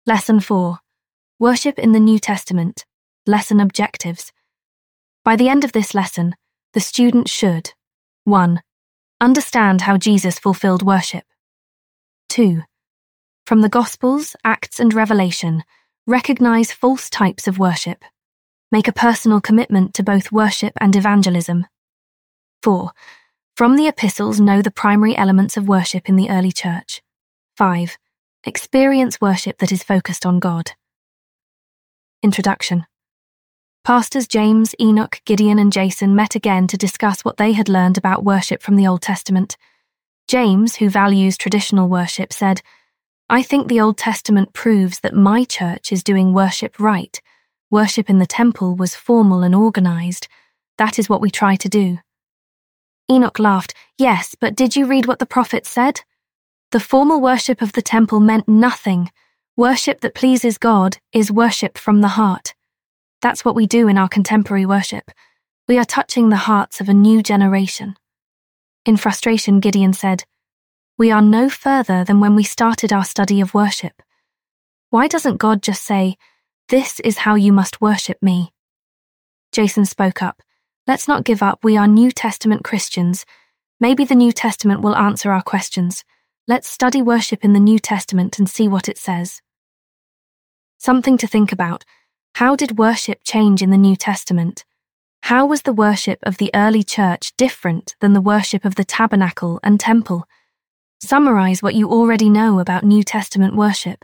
Lesson 4. Worship in the New Testament. Lesson objectives. By the end of this lesson, the student should 1. Understand how Jesus fulfilled worship. 2. From the Gospels, Acts and Revelation, recognize false types of worship. Make a personal commitment to both worship and evangelism. 4. From the epistles, know the primary elements of worship in the early church. 5. Experience worship that is focused on God. Introduction. Pastors James, Enoch, Gideon and Jason met again to discuss what they had learned about worship from the Old Testament. James, who values traditional worship, said, "I think the Old Testament proves that my church is doing worship right. Worship in the temple was formal and organized. That is what we try to do." Enoch laughed. "Yes, but did you read what the prophets said? The formal worship of the temple meant nothing. Worship that pleases God is worship from the heart. That's what we do in our contemporary worship. We are touching the hearts of a new generation." In frustration, Gideon said, "We are no further than when we started our study of worship. Why doesn't God just say, 'This is how you must worship me'?" Jason spoke up. "Let's not give up. We are New Testament Christians. Maybe the New Testament will answer our questions. Let's study worship in the New Testament and see what it says." Something to think about. How did worship change in the New Testament? How was the worship of the early church different than the worship of the tabernacle and temple? Summarize what you already know about New Testament worship.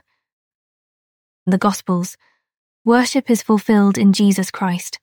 The Gospels. Worship is fulfilled in Jesus Christ.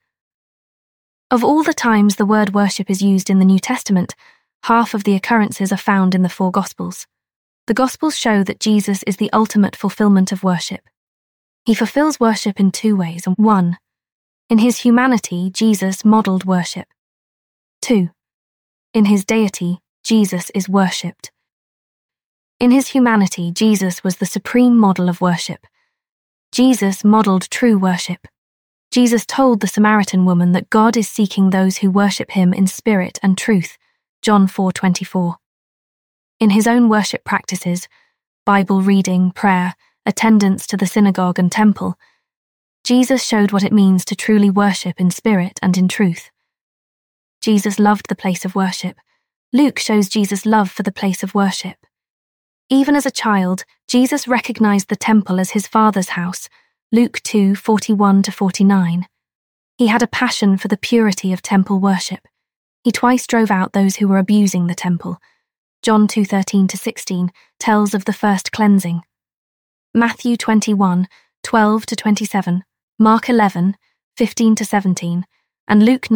Of all the times the word worship is used in the New Testament, half of the occurrences are found in the 4 Gospels. The Gospels show that Jesus is the ultimate fulfillment of worship. He fulfills worship in 2 ways. 1. In his humanity, Jesus modeled worship. 2. In his deity, Jesus is worshipped. In his humanity, Jesus was the supreme model of worship. Jesus modeled true worship. Jesus told the Samaritan woman that God is seeking those who worship him in spirit and truth. John 4:24. In his own worship practices, Bible reading, prayer, attendance to the synagogue and temple, Jesus showed what it means to truly worship in spirit and in truth. Jesus loved the place of worship. Luke shows Jesus' love for the place of worship. Even as a child, Jesus recognized the temple as his Father's house. Luke 2:41-49. He had a passion for the purity of temple worship. He twice drove out those who were abusing the temple. John 2:13-16 tells of the first cleansing. Matthew 21:12-27, Mark 11:15-17, and Luke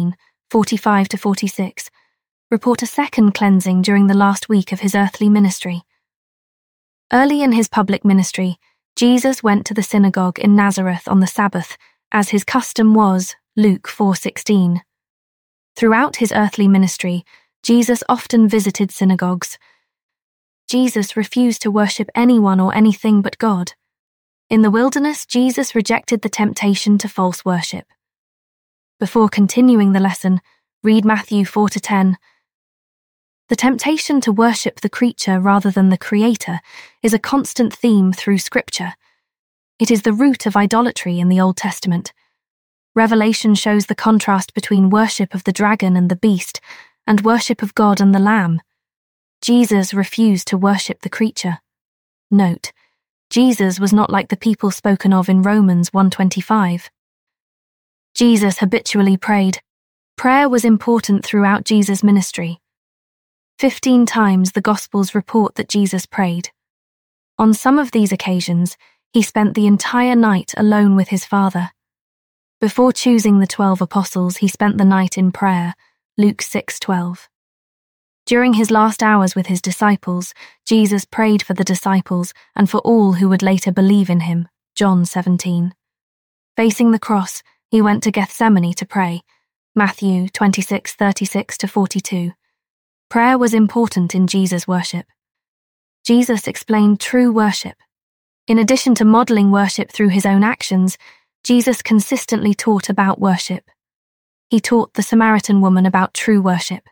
19:45-46 report a second cleansing during the last week of his earthly ministry. Early in his public ministry, Jesus went to the synagogue in Nazareth on the Sabbath, as his custom was, Luke 4:16. Throughout his earthly ministry, Jesus often visited synagogues. Jesus refused to worship anyone or anything but God. In the wilderness, Jesus rejected the temptation to false worship. Before continuing the lesson, read Matthew 4-10. The temptation to worship the creature rather than the Creator is a constant theme through Scripture. It is the root of idolatry in the Old Testament. Revelation shows the contrast between worship of the dragon and the beast and worship of God and the Lamb. Jesus refused to worship the creature. Note, Jesus was not like the people spoken of in Romans 1:25. Jesus habitually prayed. Prayer was important throughout Jesus' ministry. 15 times the Gospels report that Jesus prayed. On some of these occasions, he spent the entire night alone with his Father. Before choosing the 12 apostles, he spent the night in prayer, Luke 6:12. During his last hours with his disciples, Jesus prayed for the disciples and for all who would later believe in him, John 17. Facing the cross, he went to Gethsemane to pray, Matthew 26:36-42. Prayer was important in Jesus' worship. Jesus explained true worship. In addition to modeling worship through his own actions, Jesus consistently taught about worship. He taught the Samaritan woman about true worship.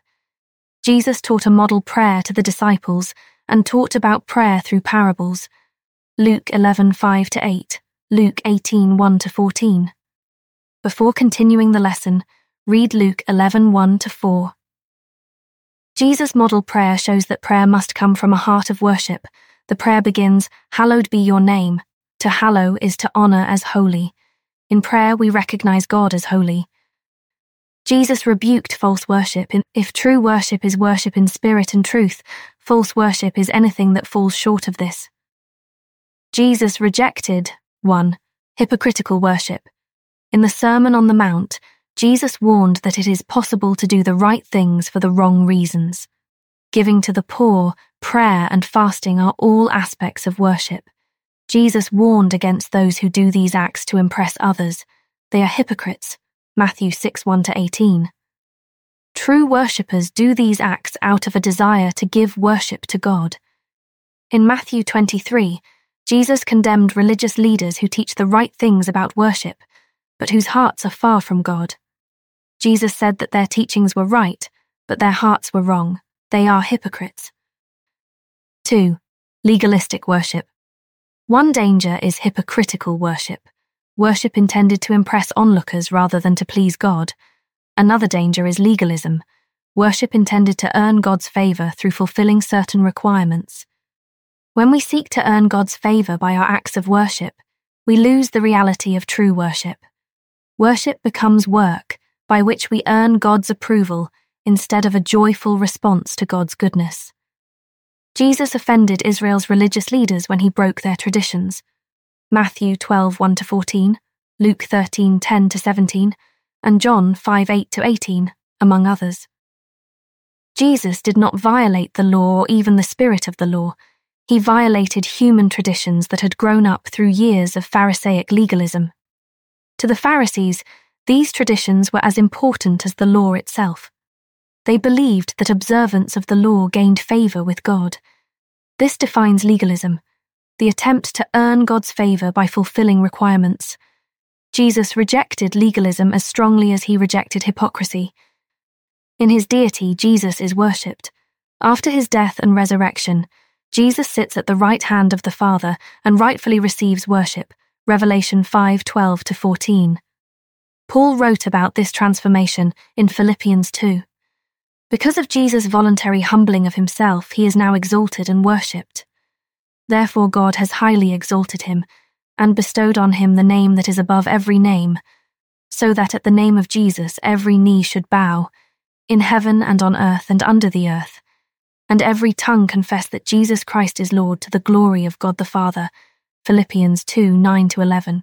Jesus taught a model prayer to the disciples and taught about prayer through parables. Luke 11:5-8, Luke 18:1-14. Before continuing the lesson, read Luke 11:1-4. Jesus' model prayer shows that prayer must come from a heart of worship. The prayer begins, "Hallowed be your name." To hallow is to honor as holy. In prayer, we recognize God as holy. Jesus rebuked false worship. If true worship is worship in spirit and truth, false worship is anything that falls short of this. Jesus rejected 1. Hypocritical worship. In the Sermon on the Mount, Jesus warned that it is possible to do the right things for the wrong reasons. Giving to the poor, prayer, and fasting are all aspects of worship. Jesus warned against those who do these acts to impress others. They are hypocrites. Matthew 6:1-18. True worshippers do these acts out of a desire to give worship to God. In Matthew 23, Jesus condemned religious leaders who teach the right things about worship, but whose hearts are far from God. Jesus said that their teachings were right, but their hearts were wrong. They are hypocrites. 2. Legalistic worship. One danger is hypocritical worship, worship intended to impress onlookers rather than to please God. Another danger is legalism, worship intended to earn God's favor through fulfilling certain requirements. When we seek to earn God's favor by our acts of worship, we lose the reality of true worship. Worship becomes work, by which we earn God's approval instead of a joyful response to God's goodness. Jesus offended Israel's religious leaders when he broke their traditions. Matthew 12:1-14, Luke 13:10-17, and John 5:8-18, among others. Jesus did not violate the law or even the spirit of the law. He violated human traditions that had grown up through years of Pharisaic legalism. To the Pharisees, these traditions were as important as the law itself. They believed that observance of the law gained favor with God. This defines legalism, the attempt to earn God's favor by fulfilling requirements. Jesus rejected legalism as strongly as he rejected hypocrisy. In his deity, Jesus is worshipped. After his death and resurrection, Jesus sits at the right hand of the Father and rightfully receives worship. Revelation 5:12-14. Paul wrote about this transformation in Philippians 2. Because of Jesus' voluntary humbling of himself, he is now exalted and worshipped. Therefore God has highly exalted him and bestowed on him the name that is above every name, so that at the name of Jesus every knee should bow, in heaven and on earth and under the earth, and every tongue confess that Jesus Christ is Lord to the glory of God the Father. Philippians 2:9-11.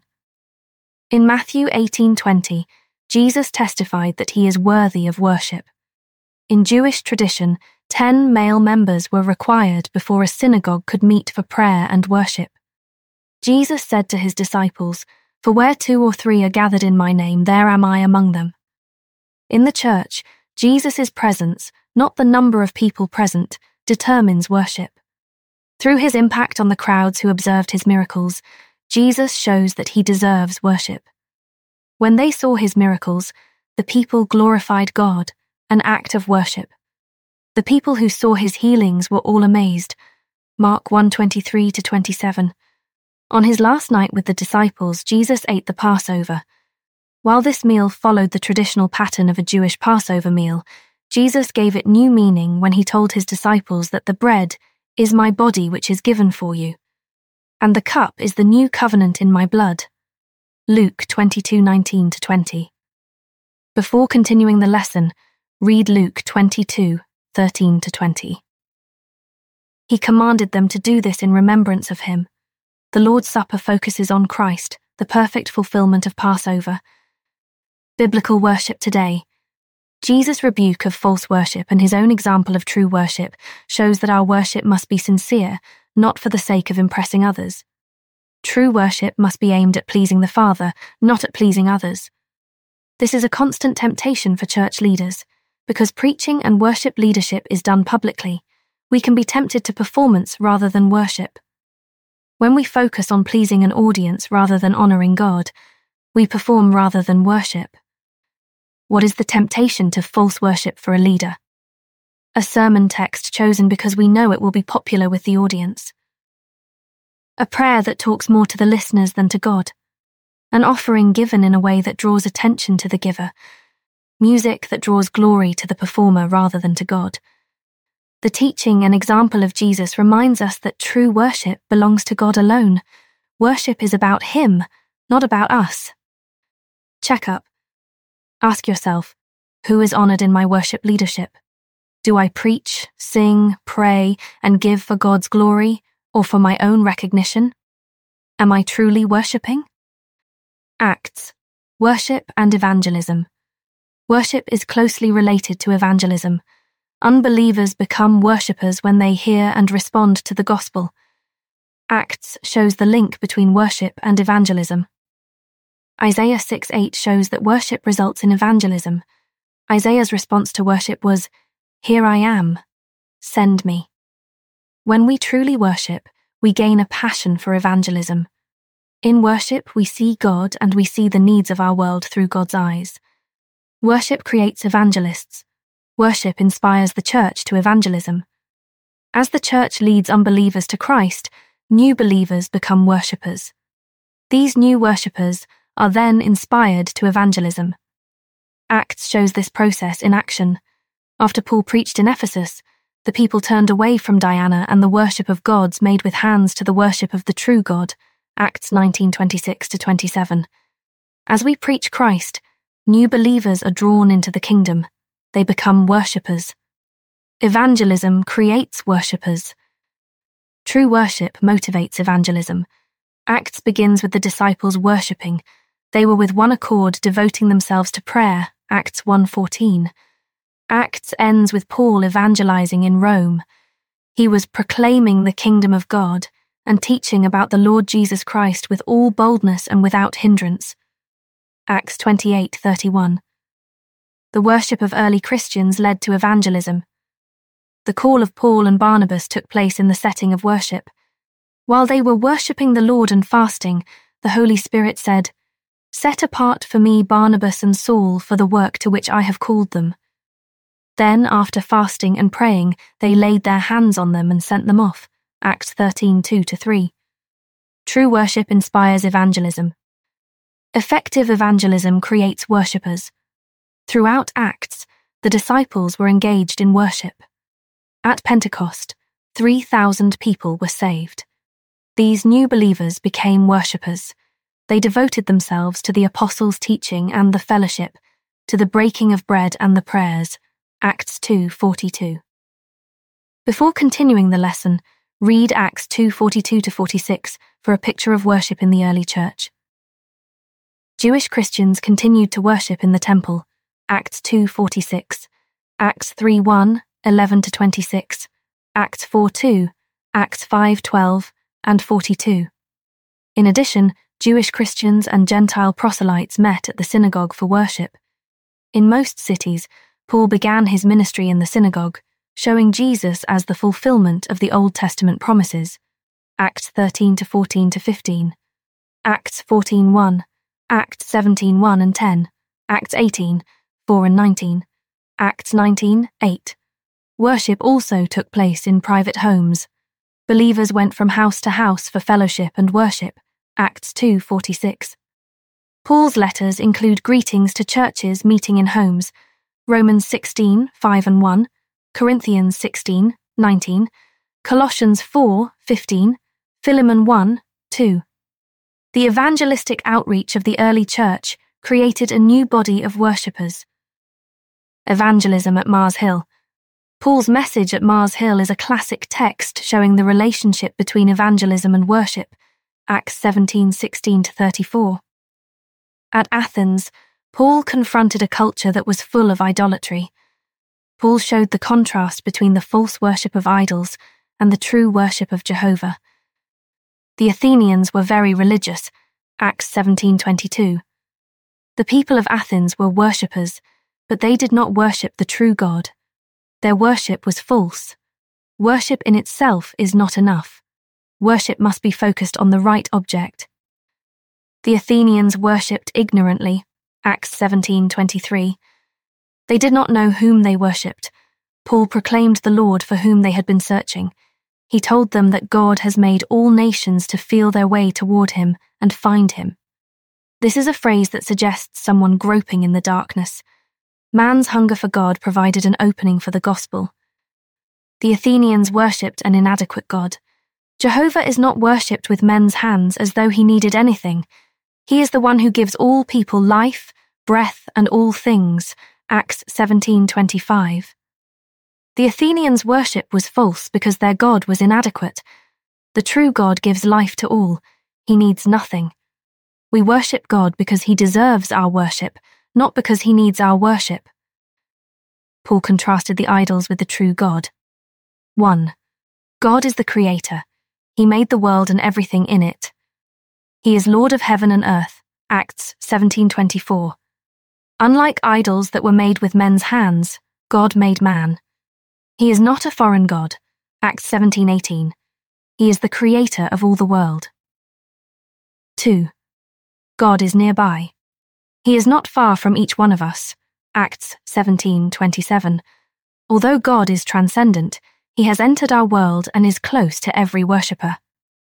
In Matthew 18:20, Jesus testified that he is worthy of worship. In Jewish tradition, 10 male members were required before a synagogue could meet for prayer and worship. Jesus said to his disciples, "For where 2 or 3 are gathered in my name, there am I among them." In the church, Jesus' presence, not the number of people present, determines worship. Through his impact on the crowds who observed his miracles, Jesus shows that he deserves worship. When they saw his miracles, the people glorified God, an act of worship. The people who saw his healings were all amazed. Mark 1:23-27. On his last night with the disciples, Jesus ate the Passover. While this meal followed the traditional pattern of a Jewish Passover meal, Jesus gave it new meaning when he told his disciples that the bread is my body which is given for you, and the cup is the new covenant in my blood. Luke 22:19-20. Before continuing the lesson, read Luke 22:13-20. He commanded them to do this in remembrance of him. The Lord's Supper focuses on Christ, the perfect fulfillment of Passover. Biblical worship today. Jesus' rebuke of false worship and his own example of true worship shows that our worship must be sincere, not for the sake of impressing others. True worship must be aimed at pleasing the Father, not at pleasing others. This is a constant temptation for church leaders. Because preaching and worship leadership is done publicly, we can be tempted to performance rather than worship. When we focus on pleasing an audience rather than honoring God, we perform rather than worship. What is the temptation to false worship for a leader? A sermon text chosen because we know it will be popular with the audience. a prayer that talks more to the listeners than to God, an offering given in a way that draws attention to the giver, music that draws glory to the performer rather than to God. The teaching and example of Jesus reminds us that true worship belongs to God alone. Worship is about Him, not about us. Check-up. Ask yourself, who is honored in my worship leadership? Do I preach, sing, pray, and give for God's glory, or for my own recognition? Am I truly worshipping? Acts. Worship and evangelism. Worship is closely related to evangelism. Unbelievers become worshippers when they hear and respond to the gospel. Acts shows the link between worship and evangelism. Isaiah 6:8 shows that worship results in evangelism. Isaiah's response to worship was, "Here I am, send me." When we truly worship, we gain a passion for evangelism. In worship, we see God and we see the needs of our world through God's eyes. Worship creates evangelists. Worship inspires the church to evangelism. As the church leads unbelievers to Christ, new believers become worshippers. These new worshippers are then inspired to evangelism. Acts shows this process in action. After Paul preached in Ephesus, the people turned away from Diana and the worship of gods made with hands to the worship of the true God, Acts 19:26-27. As we preach Christ, new believers are drawn into the kingdom. They become worshippers. Evangelism creates worshippers. True worship motivates evangelism. Acts begins with the disciples worshipping. They were with one accord devoting themselves to prayer, Acts 1:14. Acts ends with Paul evangelizing in Rome. He was proclaiming the kingdom of God and teaching about the Lord Jesus Christ with all boldness and without hindrance. Acts 28:31. The worship of early Christians led to evangelism. The call of Paul and Barnabas took place in the setting of worship. While they were worshipping the Lord and fasting, the Holy Spirit said, "Set apart for me Barnabas and Saul for the work to which I have called them." Then, after fasting and praying, they laid their hands on them and sent them off, Acts 13:2-3. True worship inspires evangelism. Effective evangelism creates worshippers. Throughout Acts, the disciples were engaged in worship. At Pentecost, 3,000 people were saved. These new believers became worshippers. They devoted themselves to the apostles' teaching and the fellowship, to the breaking of bread and the prayers, Acts 2:42. Before continuing the lesson, read Acts 2:42-46 for a picture of worship in the early church. Jewish Christians continued to worship in the temple, Acts 2:46, Acts 3:1, 11-26, Acts 4:2, Acts 5:12, and 42. In addition, Jewish Christians and Gentile proselytes met at the synagogue for worship. In most cities, Paul began his ministry in the synagogue, showing Jesus as the fulfillment of the Old Testament promises, Acts 13-14-15, Acts 14:1, Acts 17:1 and 10, Acts 18:4 and 19, Acts 19:8. Worship also took place in private homes. Believers went from house to house for fellowship and worship, Acts 2:46. Paul's letters include greetings to churches meeting in homes, Romans 16:5 and 1, Corinthians 16:19, Colossians 4:15, Philemon 1:2. The evangelistic outreach of the early church created a new body of worshippers. Evangelism at Mars Hill. Paul's message at Mars Hill is a classic text showing the relationship between evangelism and worship, Acts 17:16-34. At Athens, Paul confronted a culture that was full of idolatry. Paul showed the contrast between the false worship of idols and the true worship of Jehovah. The Athenians were very religious, Acts 17:22. The people of Athens were worshippers, but they did not worship the true God. Their worship was false. Worship in itself is not enough. Worship must be focused on the right object. The Athenians worshipped ignorantly, Acts 17:23. They did not know whom they worshipped. Paul proclaimed the Lord for whom they had been searching. He told them that God has made all nations to feel their way toward him and find him. This is a phrase that suggests someone groping in the darkness. Man's hunger for God provided an opening for the gospel. The Athenians worshipped an inadequate God. Jehovah is not worshipped with men's hands as though he needed anything. He is the one who gives all people life, breath, and all things. Acts 17:25. The Athenians' worship was false because their God was inadequate. The true God gives life to all. He needs nothing. We worship God because he deserves our worship, not because he needs our worship. Paul contrasted the idols with the true God. 1. God is the creator. He made the world and everything in it. He is Lord of heaven and earth. Acts 17:24. Unlike idols that were made with men's hands, God made man. He is not a foreign God. Acts 17:18. He is the creator of all the world. 2. God is nearby. He is not far from each one of us. Acts 17:27. Although God is transcendent, he has entered our world and is close to every worshipper.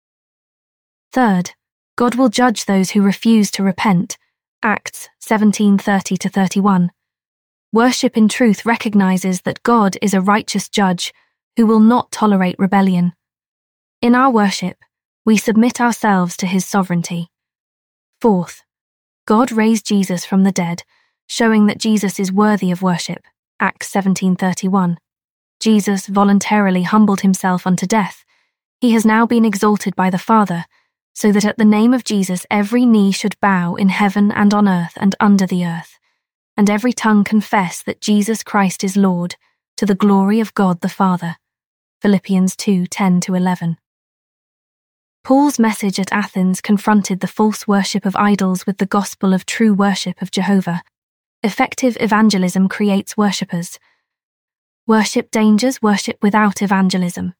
3. God will judge those who refuse to repent. Acts 17:30-31. Worship in truth recognizes that God is a righteous judge who will not tolerate rebellion. In our worship, we submit ourselves to his sovereignty. 4. God raised Jesus from the dead, showing that Jesus is worthy of worship. Acts 17:31. Jesus voluntarily humbled himself unto death. He has now been exalted by the Father, so that at the name of Jesus every knee should bow in heaven and on earth and under the earth, and every tongue confess that Jesus Christ is Lord, to the glory of God the Father. Philippians 2:10-11. Paul's message at Athens confronted the false worship of idols with the gospel of true worship of Jehovah. Effective evangelism creates worshippers. Worship dangers worship without evangelism.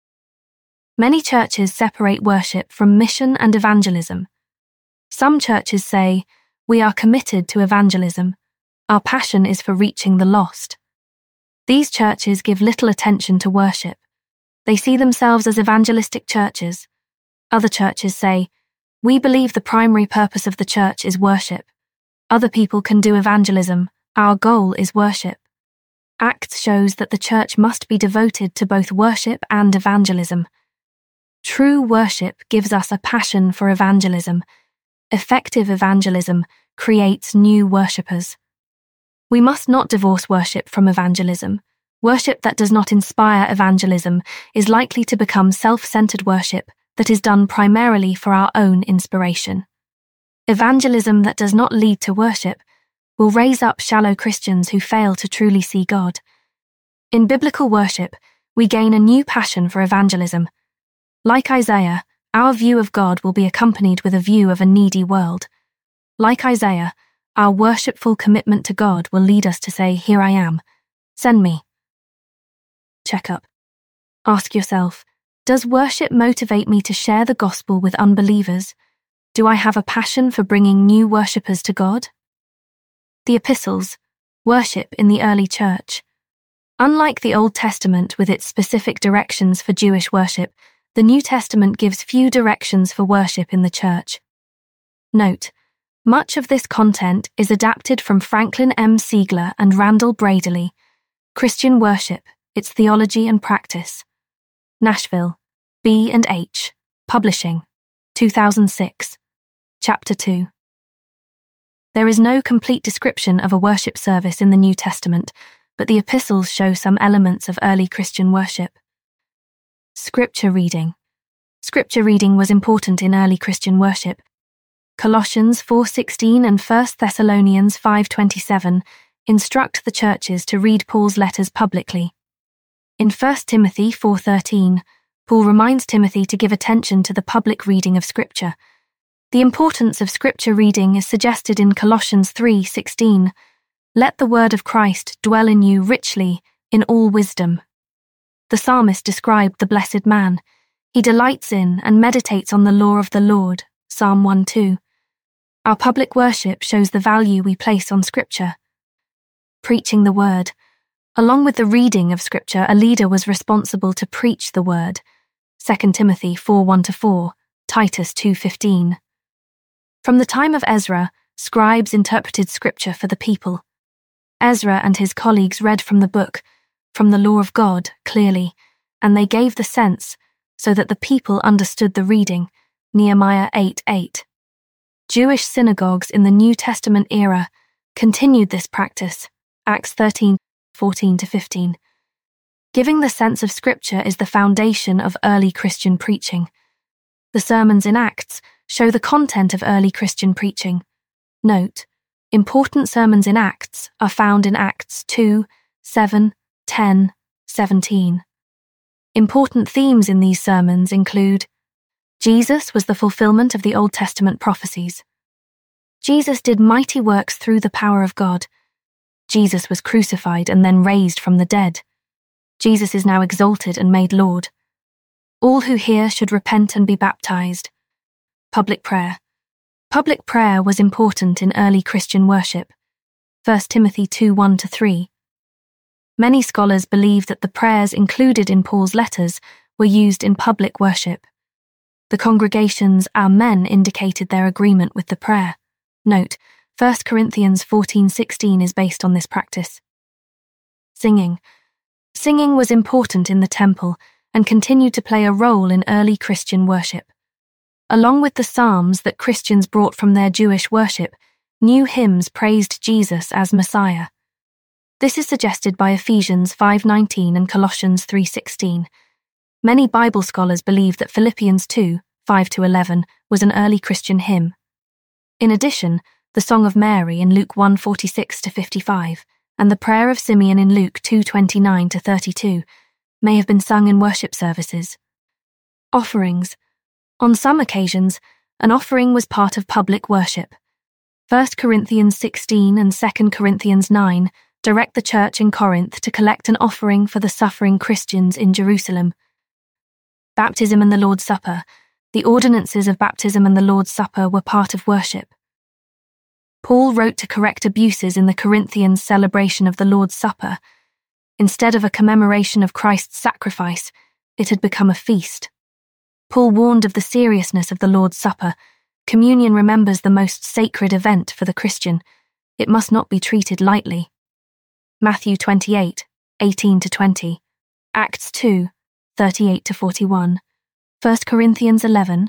Many churches separate worship from mission and evangelism. Some churches say, "We are committed to evangelism. Our passion is for reaching the lost." These churches give little attention to worship. They see themselves as evangelistic churches. Other churches say, "We believe the primary purpose of the church is worship. Other people can do evangelism. Our goal is worship." Acts shows that the church must be devoted to both worship and evangelism. True worship gives us a passion for evangelism. Effective evangelism creates new worshippers. We must not divorce worship from evangelism. Worship that does not inspire evangelism is likely to become self-centered worship that is done primarily for our own inspiration. Evangelism that does not lead to worship will raise up shallow Christians who fail to truly see God. In biblical worship, we gain a new passion for evangelism. Like Isaiah, our view of God will be accompanied with a view of a needy world. Like Isaiah, our worshipful commitment to God will lead us to say, "Here I am. Send me." Check-up. Ask yourself, does worship motivate me to share the gospel with unbelievers? Do I have a passion for bringing new worshippers to God? The Epistles, worship in the early church. Unlike the Old Testament with its specific directions for Jewish worship, the New Testament gives few directions for worship in the church. Note, much of this content is adapted from Franklin M. Siegler and Randall Bradeley, Christian Worship, Its Theology and Practice. Nashville, B&H, Publishing, 2006, Chapter 2. There is no complete description of a worship service in the New Testament, but the epistles show some elements of early Christian worship. Scripture reading. Scripture reading was important in early Christian worship. Colossians 4:16 and 1 Thessalonians 5:27 instruct the churches to read Paul's letters publicly. In 1 Timothy 4:13, Paul reminds Timothy to give attention to the public reading of Scripture. The importance of Scripture reading is suggested in Colossians 3:16. Let the word of Christ dwell in you richly in all wisdom. The psalmist described the blessed man. He delights in and meditates on the law of the Lord, Psalm 1:2. Our public worship shows the value we place on Scripture. Preaching the word. Along with the reading of Scripture, a leader was responsible to preach the word. 2 Timothy 4:1-4, Titus 2:15. From the time of Ezra, scribes interpreted scripture for the people. Ezra and his colleagues read from the book, from the law of God, clearly, and they gave the sense so that the people understood the reading, Nehemiah 8:8. Jewish synagogues in the New Testament era continued this practice, Acts 13:14-15. Giving the sense of Scripture is the foundation of early Christian preaching. The sermons in Acts show the content of early Christian preaching. Note, important sermons in Acts are found in Acts 2, 7, 10, 17. Important themes in these sermons include: Jesus was the fulfillment of the Old Testament prophecies. Jesus did mighty works through the power of God. Jesus was crucified and then raised from the dead. Jesus is now exalted and made Lord. All who hear should repent and be baptized. Public prayer. Public prayer was important in early Christian worship. 1 Timothy 2:1-3. Many scholars believe that the prayers included in Paul's letters were used in public worship. The congregation's Amen indicated their agreement with the prayer. Note, 1 Corinthians 14:16 is based on this practice. Singing. Singing was important in the temple and continued to play a role in early Christian worship. Along with the psalms that Christians brought from their Jewish worship, new hymns praised Jesus as Messiah. This is suggested by Ephesians 5:19 and Colossians 3:16. Many Bible scholars believe that Philippians 2:5-11 was an early Christian hymn. In addition, the Song of Mary in Luke 1:46-55 and the Prayer of Simeon in Luke 2:29-32 may have been sung in worship services. Offerings. On some occasions, an offering was part of public worship. 1 Corinthians 16 and 2 Corinthians 9 direct the church in Corinth to collect an offering for the suffering Christians in Jerusalem. Baptism and the Lord's Supper. The ordinances of baptism and the Lord's Supper were part of worship. Paul wrote to correct abuses in the Corinthians' celebration of the Lord's Supper. Instead of a commemoration of Christ's sacrifice, it had become a feast. Paul warned of the seriousness of the Lord's Supper. Communion remembers the most sacred event for the Christian. It must not be treated lightly. Matthew 28:18-20, Acts 2:38-41, 1 Corinthians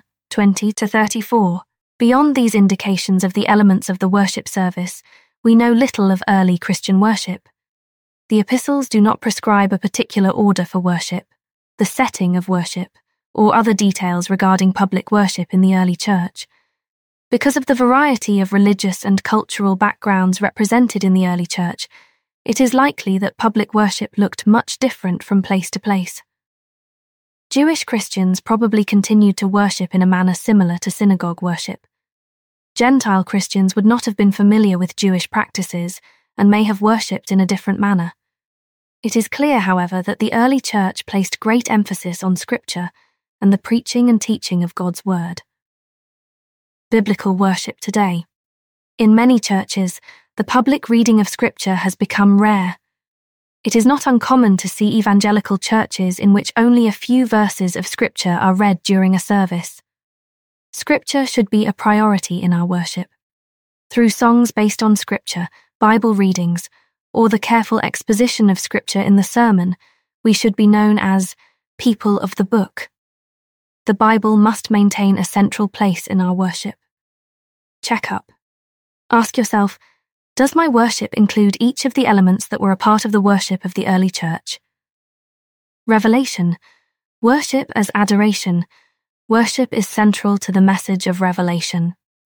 11:20-34. Beyond these indications of the elements of the worship service, we know little of early Christian worship. The epistles do not prescribe a particular order for worship, the setting of worship, or other details regarding public worship in the early church. Because of the variety of religious and cultural backgrounds represented in the early church, it is likely that public worship looked much different from place to place. Jewish Christians probably continued to worship in a manner similar to synagogue worship. Gentile Christians would not have been familiar with Jewish practices and may have worshipped in a different manner. It is clear, however, that the early church placed great emphasis on Scripture and the preaching and teaching of God's Word. Biblical worship today. In many churches, the public reading of Scripture has become rare. It is not uncommon to see evangelical churches in which only a few verses of Scripture are read during a service. Scripture should be a priority in our worship. Through songs based on Scripture, Bible readings, or the careful exposition of Scripture in the sermon, we should be known as people of the book. The Bible must maintain a central place in our worship. Check up. Ask yourself, does my worship include each of the elements that were a part of the worship of the early church? Revelation. Worship as adoration. Worship is central to the message of Revelation.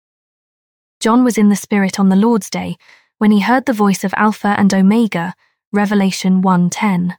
John was in the Spirit on the Lord's Day when he heard the voice of Alpha and Omega, Revelation 1:10.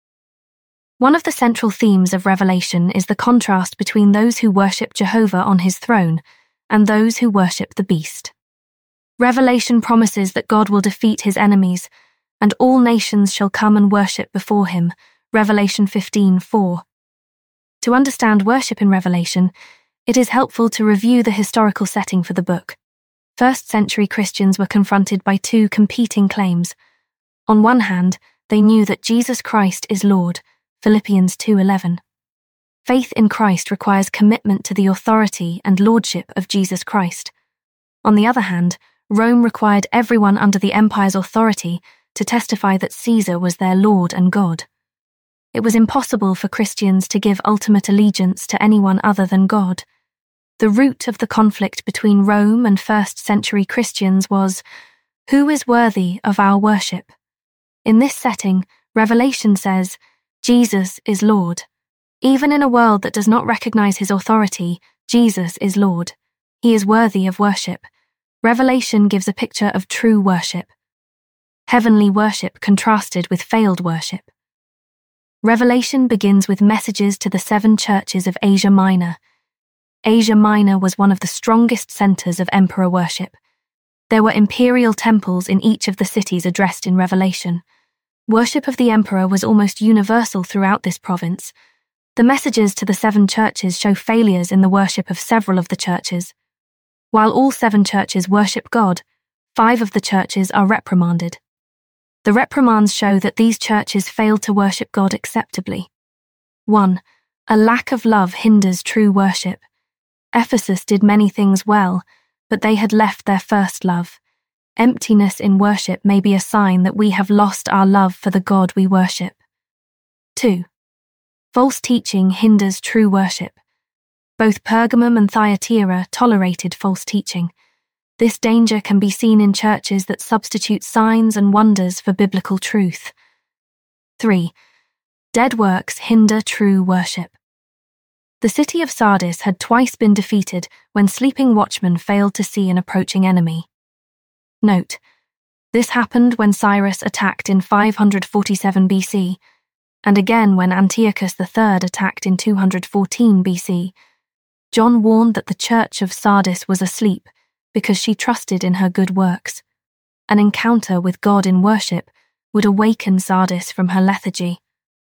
One of the central themes of Revelation is the contrast between those who worship Jehovah on his throne and those who worship the beast. Revelation promises that God will defeat his enemies, and all nations shall come and worship before him, Revelation 15:4. To understand worship in Revelation, it is helpful to review the historical setting for the book. First-century Christians were confronted by two competing claims. On one hand, they knew that Jesus Christ is Lord, Philippians 2:11. faith in Christ requires commitment to the authority and lordship of Jesus Christ. On the other hand, Rome required everyone under the empire's authority to testify that Caesar was their Lord and God. It was impossible for Christians to give ultimate allegiance to anyone other than God. The root of the conflict between Rome and first-century Christians was, who is worthy of our worship? In this setting, Revelation says, Jesus is Lord. Even in a world that does not recognize his authority, Jesus is Lord. He is worthy of worship. Revelation gives a picture of true worship. Heavenly worship contrasted with failed worship. Revelation begins with messages to the 7 churches of Asia Minor. Asia Minor was one of the strongest centers of emperor worship. There were imperial temples in each of the cities addressed in Revelation. Worship of the emperor was almost universal throughout this province. The messages to the 7 churches show failures in the worship of several of the churches. While all 7 churches worship God, 5 of the churches are reprimanded. The reprimands show that these churches failed to worship God acceptably. 1. A lack of love hinders true worship. Ephesus did many things well, but they had left their first love. Emptiness in worship may be a sign that we have lost our love for the God we worship. 2. False teaching hinders true worship. Both Pergamum and Thyatira tolerated false teaching. This danger can be seen in churches that substitute signs and wonders for biblical truth. 3. Dead works hinder true worship. The city of Sardis had twice been defeated when sleeping watchmen failed to see an approaching enemy. Note: this happened when Cyrus attacked in 547 BC, and again when Antiochus III attacked in 214 BC. John warned that the church of Sardis was asleep because she trusted in her good works. An encounter with God in worship would awaken Sardis from her lethargy.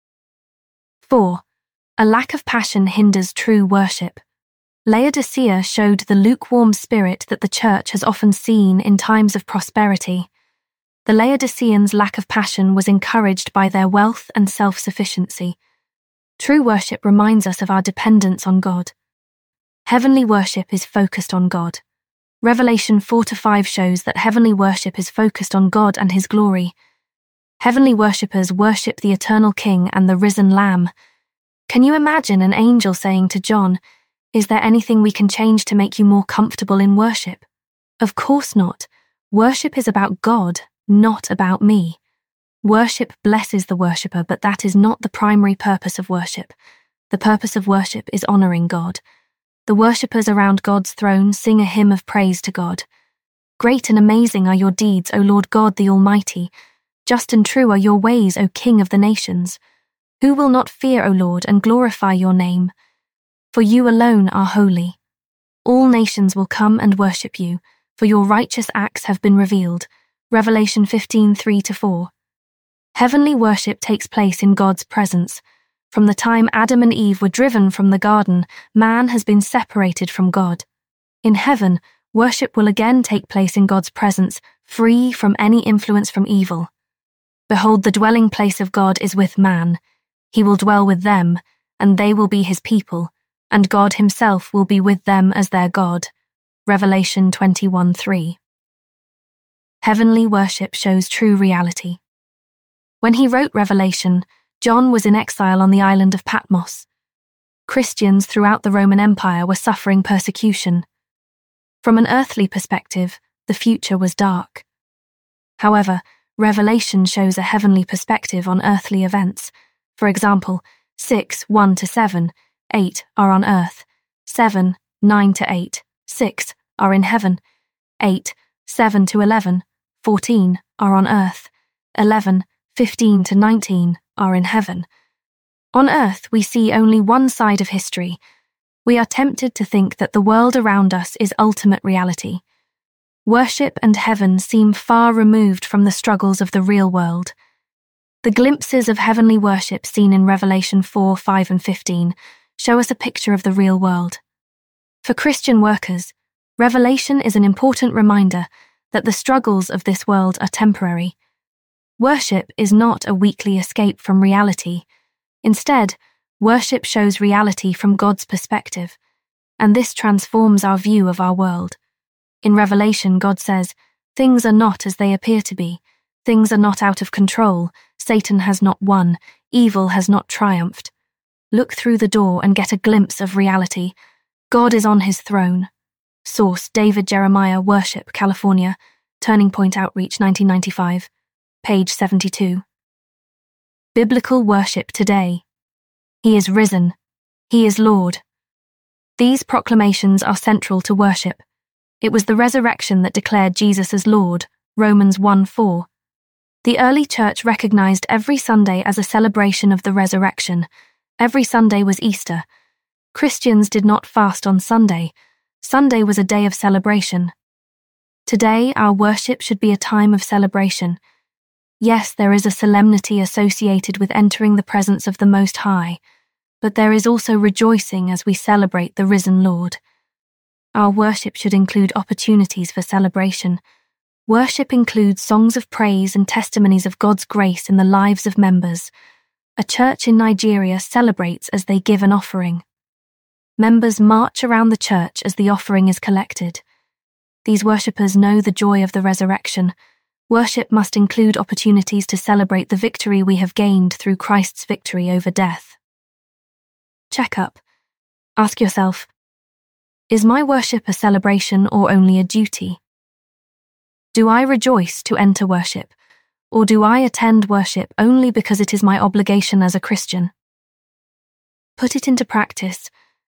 4. A lack of passion hinders true worship. Laodicea showed the lukewarm spirit that the church has often seen in times of prosperity. The Laodiceans' lack of passion was encouraged by their wealth and self-sufficiency. True worship reminds us of our dependence on God. Heavenly worship is focused on God. Revelation 4-5 shows that heavenly worship is focused on God and His glory. Heavenly worshippers worship the eternal King and the risen Lamb. Can you imagine an angel saying to John, "Is there anything we can change to make you more comfortable in worship?" Of course not. Worship is about God, not about me. Worship blesses the worshipper, but that is not the primary purpose of worship. The purpose of worship is honoring God. The worshippers around God's throne sing a hymn of praise to God. Great and amazing are your deeds, O Lord God the Almighty. Just and true are your ways, O King of the nations. Who will not fear, O Lord, and glorify your name? For you alone are holy. All nations will come and worship you, for your righteous acts have been revealed. Revelation 15:3-4. Heavenly worship takes place in God's presence. From the time Adam and Eve were driven from the garden, man has been separated from God. In heaven, worship will again take place in God's presence, free from any influence from evil. Behold, the dwelling place of God is with man. He will dwell with them, and they will be his people, and God himself will be with them as their God. Revelation 21:3. Heavenly worship shows true reality. When he wrote Revelation, John was in exile on the island of Patmos. Christians throughout the Roman Empire were suffering persecution. From an earthly perspective, the future was dark. However, Revelation shows a heavenly perspective on earthly events. For example, 6:1-7, 8 are on earth, 7, 9-8, 6 are in heaven, 8, 7-11, 14 are on earth, 11, 15-19 are in heaven. On earth, we see only one side of history. We are tempted to think that the world around us is ultimate reality. Worship and heaven seem far removed from the struggles of the real world. The glimpses of heavenly worship seen in Revelation 4, 5 and 15 show us a picture of the real world. For Christian workers, Revelation is an important reminder that the struggles of this world are temporary. Worship is not a weekly escape from reality. Instead, Worship shows reality from God's perspective, and this transforms our view of our world. In Revelation, God says, "Things are not as they appear to be. Things are not out of control. Satan has not won. Evil has not triumphed. Look through the door and get a glimpse of reality. God is on his throne." Source: David Jeremiah, Worship, California. Turning Point Outreach, 1995. Page 72. Biblical worship today. He is risen. He is Lord. These proclamations are central to worship. It was the resurrection that declared Jesus as Lord, Romans 1:4. The early church recognized every Sunday as a celebration of the resurrection. Every Sunday was Easter. Christians did not fast on Sunday. Sunday was a day of celebration. Today, our worship should be a time of celebration. Yes, there is a solemnity associated with entering the presence of the Most High, but there is also rejoicing as we celebrate the risen Lord. Our worship should include opportunities for celebration. Worship includes songs of praise and testimonies of God's grace in the lives of members. A church in Nigeria celebrates as they give an offering. Members march around the church as the offering is collected. These worshippers know the joy of the resurrection. Worship must include opportunities to celebrate the victory we have gained through Christ's victory over death. Check up. Ask yourself, is my worship a celebration or only a duty? Do I rejoice to enter worship, or do I attend worship only because it is my obligation as a Christian? Put it into practice.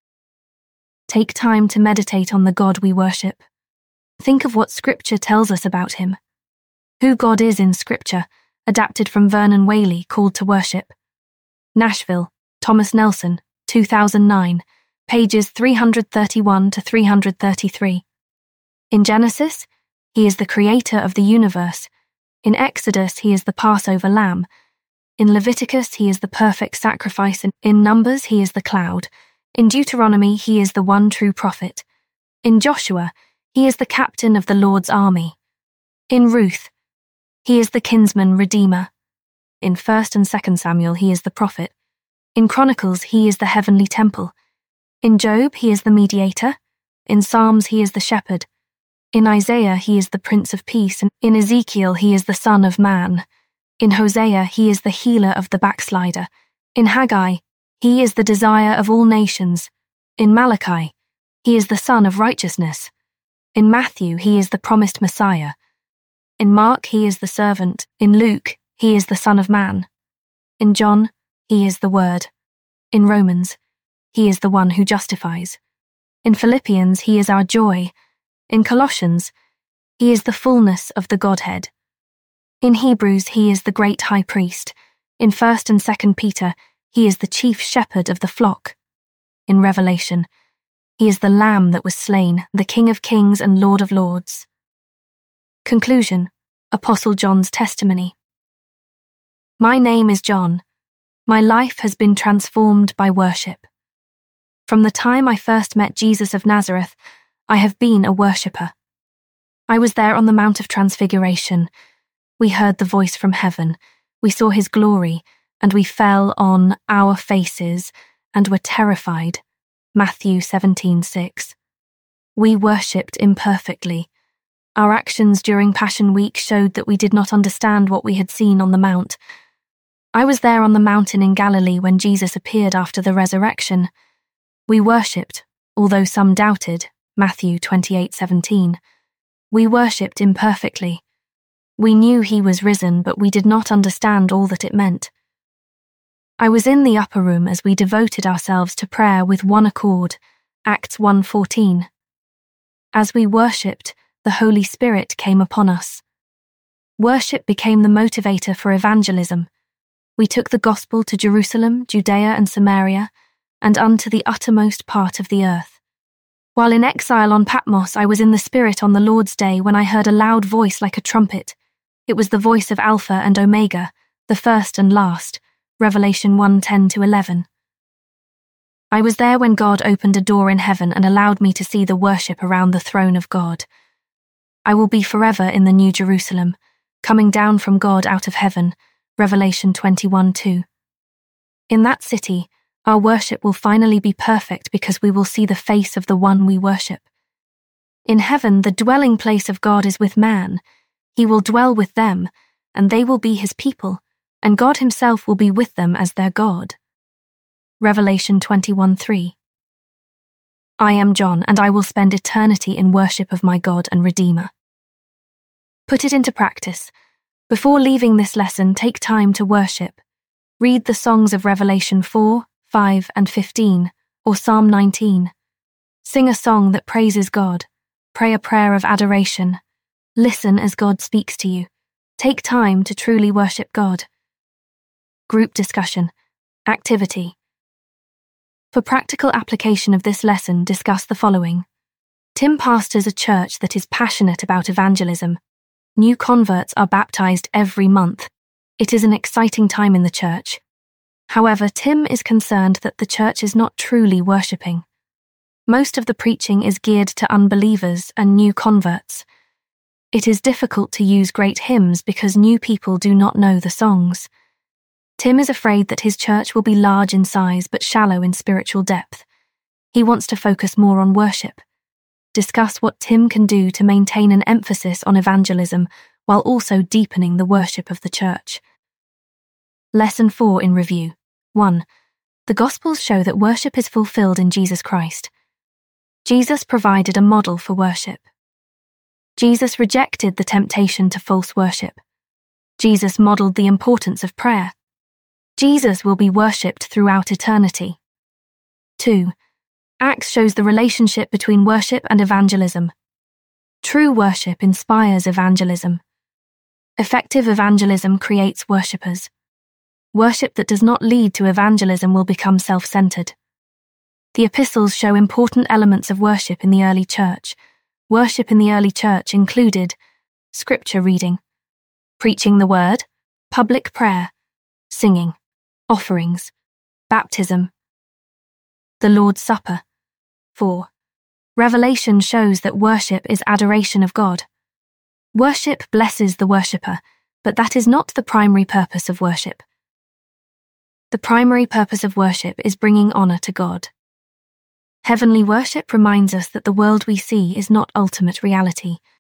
Take time to meditate on the God we worship. Think of what Scripture tells us about him. Who God is in Scripture, adapted from Vernon Whaley, Called to Worship. Nashville, Thomas Nelson, 2009, pages 331 to 333. In Genesis, he is the creator of the universe. In Exodus, he is the Passover lamb. In Leviticus, he is the perfect sacrifice. In Numbers, he is the cloud. In Deuteronomy, he is the one true prophet. In Joshua, he is the captain of the Lord's army. In Ruth, he is the kinsman redeemer. In 1 and 2 Samuel, he is the prophet. In Chronicles, he is the heavenly temple. In Job, he is the mediator. In Psalms, he is the shepherd. In Isaiah, he is the Prince of Peace. And in Ezekiel, he is the Son of Man. In Hosea, he is the healer of the backslider. In Haggai, he is the desire of all nations. In Malachi, he is the Son of righteousness. In Matthew, he is the promised Messiah. In Mark, he is the servant. In Luke, he is the Son of Man. In John, he is the Word. In Romans, he is the one who justifies. In Philippians, he is our joy. In Colossians, he is the fullness of the Godhead. In Hebrews, he is the great high priest. In 1 and 2 Peter, he is the chief shepherd of the flock. In Revelation, he is the Lamb that was slain, the King of kings and Lord of lords. Conclusion: Apostle John's testimony. My name is John. My life has been transformed by worship. From the time I first met Jesus of Nazareth, I have been a worshipper. I was there on the Mount of Transfiguration. We heard the voice from heaven. We saw his glory, and we fell on our faces and were terrified. Matthew 17:6. We worshipped imperfectly. Our actions during Passion Week showed that we did not understand what we had seen on the Mount. I was there on the mountain in Galilee when Jesus appeared after the resurrection. We worshipped, although some doubted. Matthew 28:17. We worshipped imperfectly. We knew he was risen, but we did not understand all that it meant. I was in the upper room as we devoted ourselves to prayer with one accord, Acts 1:14. As we worshipped, the Holy Spirit came upon us. Worship became the motivator for evangelism. We took the gospel to Jerusalem, Judea and Samaria, and unto the uttermost part of the earth. While in exile on Patmos, I was in the Spirit on the Lord's Day when I heard a loud voice like a trumpet. It was the voice of Alpha and Omega, the first and last. Revelation 1:10-11. I was there when God opened a door in heaven and allowed me to see the worship around the throne of God. I will be forever in the New Jerusalem, coming down from God out of heaven. Revelation 21:2. In that city, Our worship will finally be perfect because we will see the face of the one we worship. In heaven, the dwelling place of God is with man. He will dwell with them, and they will be his people, and God himself will be with them as their God. Revelation 21:3. I am John, and I will spend eternity in worship of my God and Redeemer. Put it into practice. Before leaving this lesson, take time to worship. Read the songs of Revelation 4, 5, and 15, or Psalm 19. Sing a song that praises God. Pray a prayer of adoration. Listen as God speaks to you. Take time to truly worship God. Group discussion. Activity. For practical application of this lesson, discuss the following. Tim pastors a church that is passionate about evangelism. New converts are baptized every month. It is an exciting time in the church. However, Tim is concerned that the church is not truly worshipping. Most of the preaching is geared to unbelievers and new converts. It is difficult to use great hymns because new people do not know the songs. Tim is afraid that his church will be large in size but shallow in spiritual depth. He wants to focus more on worship. Discuss what Tim can do to maintain an emphasis on evangelism while also deepening the worship of the church. Lesson 4 in review. 1. The Gospels show that worship is fulfilled in Jesus Christ. Jesus provided a model for worship. Jesus rejected the temptation to false worship. Jesus modeled the importance of prayer. Jesus will be worshipped throughout eternity. 2. Acts shows the relationship between worship and evangelism. True worship inspires evangelism. Effective evangelism creates worshippers. Worship that does not lead to evangelism will become self-centered. The epistles show important elements of worship in the early church. Worship in the early church included scripture reading, preaching the word, public prayer, singing, offerings, baptism. The Lord's Supper. 4. Revelation shows that worship is adoration of God. Worship blesses the worshipper, but that is not the primary purpose of worship. The primary purpose of worship is bringing honor to God. Heavenly worship reminds us that the world we see is not ultimate reality.